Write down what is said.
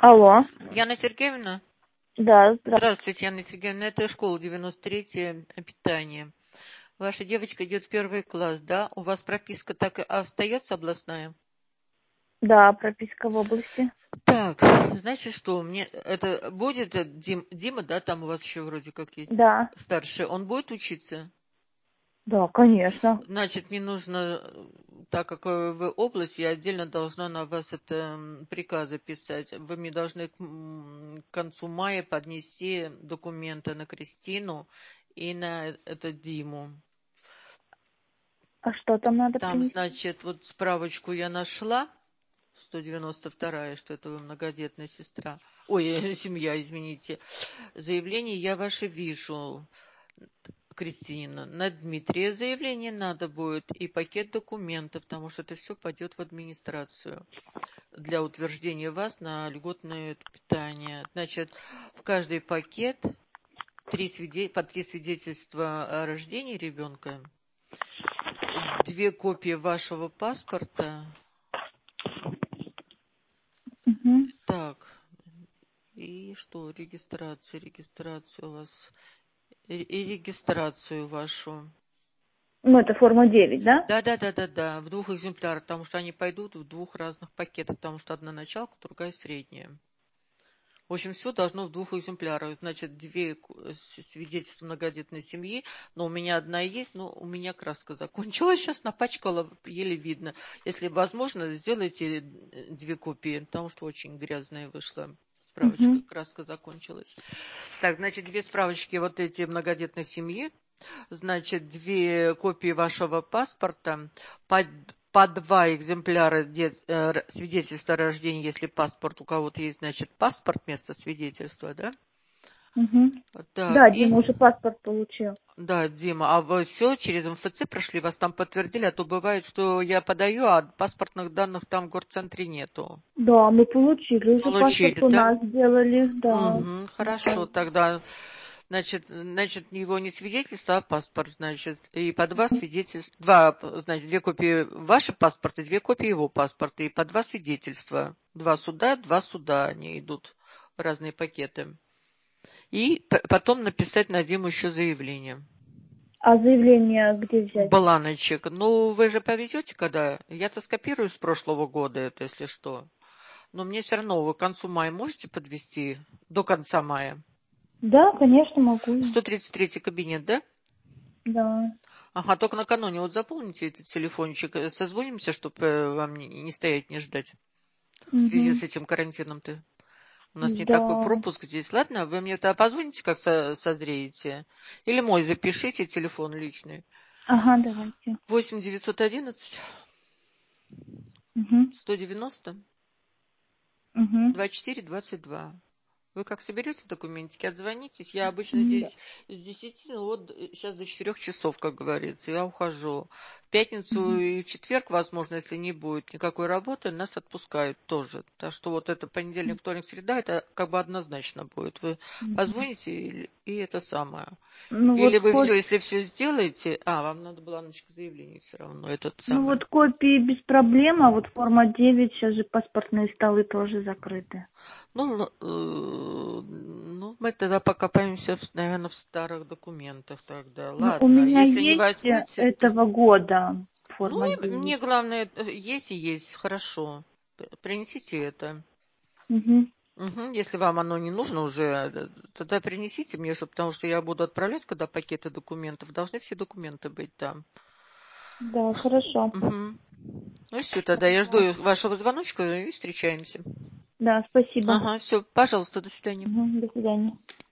Алло. Яна Сергеевна? Да, Здравствуйте, Яна Сергеевна. Это школа 93-е питание. Ваша девочка идет в 1 класс, да? У вас прописка так и остается областная? да, прописка в области. Так, значит что, мне это будет Дима, да, там у вас еще вроде как есть Да, старший, он будет учиться? да, конечно. Значит, мне нужно, так как вы область, я отдельно должна на вас это приказы писать. Вы мне должны к концу мая поднести документы на Кристину и на это Диму. А что там надо Там, принести? значит, вот справочку я нашла, 192-я, что это вы многодетная сестра. Ой, семья, извините. Заявление я ваше вижу. Кристина, на Дмитрия заявление надо будет и пакет документов, потому что это все пойдет в администрацию для утверждения вас на льготное питание. Значит, в каждый пакет по 3 свидетельства о рождении ребенка, 2 копии вашего паспорта. Угу. Так, и что, регистрацию у вас, и регистрацию вашу. Ну, это форма 9, да? Да, в 2 экземплярах, потому что они пойдут в 2 разных пакетах, потому что одна началка, другая средняя. В общем, все должно в 2 экземплярах. Значит, 2 свидетельства многодетной семьи, но у меня одна есть, но у меня краска закончилась. Сейчас напачкала, еле видно. Если возможно, сделайте 2 копии, потому что очень грязная вышла справочка, Угу. краска закончилась. Так, значит, 2 справочки вот эти многодетной семьи. Значит, 2 копии вашего паспорта, по 2 экземпляра свидетельства о рождении, если паспорт у кого-то есть, значит, паспорт вместо свидетельства, да? Угу. Так, Да, и... Дима уже паспорт получил. Да, Дима, а вы все через МФЦ прошли, вас там подтвердили, а то бывает, что я подаю, а паспортных данных там в горцентре нету. Да, мы получили уже паспорт, Получили, у да? нас сделали, да. Угу, хорошо, тогда, значит, его не свидетельство, а паспорт, значит, и по 2 свидетельства, значит, 2 копии вашего паспорта, 2 копии его паспорта, и по 2 свидетельства. 2 суда, они идут в разные пакеты. И потом написать на Диму еще заявление. А заявление где взять? Бланочек. Ну, вы же повезете, когда... Я-то скопирую с прошлого года это, если что. Но мне все равно, вы к концу мая можете подвести? До конца мая. Да, конечно, могу. 133 кабинет, да? Да. Ага, только накануне вот заполните этот телефончик, созвонимся, чтобы вам не стоять, не ждать. В связи Угу. с этим карантином-то. У нас не такой Да. пропуск здесь. Ладно, вы мне тогда позвоните, как созреете. Или мой запишите, телефон личный. Ага, давайте. 8 911 Угу. 190 Угу. 24 22. Вы как соберете документики, отзвонитесь. Я обычно Да. здесь с 10, ну вот сейчас до 4 часов, как говорится, я ухожу. В пятницу Угу. и в четверг, возможно, если не будет никакой работы, нас отпускают тоже. Так что вот это понедельник, вторник, среда, это как бы однозначно будет. Вы позвоните и это самое. Ну Или вот вы все, копии. если все сделаете... вам надо бланочка заявления все равно, этот Ну самый. вот копии без проблем, а вот форма 9, сейчас же паспортные столы тоже закрыты. Ну, мы тогда покопаемся, наверное, в старых документах тогда. Ну, у Ладно, меня если не есть возьмете, то... этого года Ну, форма мне 9. главное, есть и есть, хорошо. Принесите это. Угу. Если вам оно не нужно уже, тогда принесите мне, потому что я буду отправлять, когда пакеты документов. Должны все документы быть там. Да, хорошо. Мгм. Ну, все, тогда я жду вашего звоночка и встречаемся. Да, спасибо. Ага, все, пожалуйста, до свидания. Угу, до свидания.